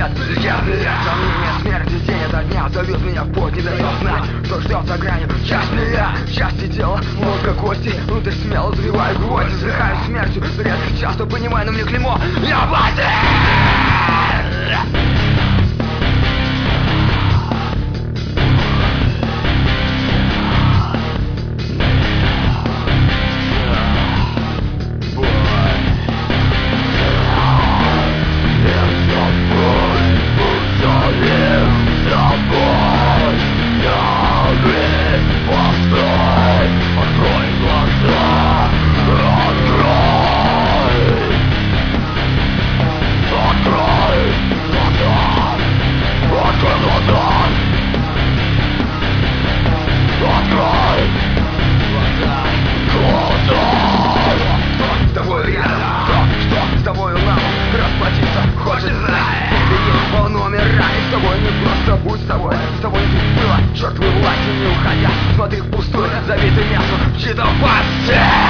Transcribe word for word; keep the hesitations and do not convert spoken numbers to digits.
нет, если я сомнения смерти день ото дня зовет меня в путь не до сна. Что ждет за гранью? Часть меня, части тела, мозга, кости. Внутрь смело забиваю гвозди, вздыхаю смертью. Редко часто понимаю, но мне клеймо. Я бандит! С тобой не просто будь с тобой, с тобой не было чертовой власти, не уходя. Смотри в пустую, забитую мясо в чьей-то пасти.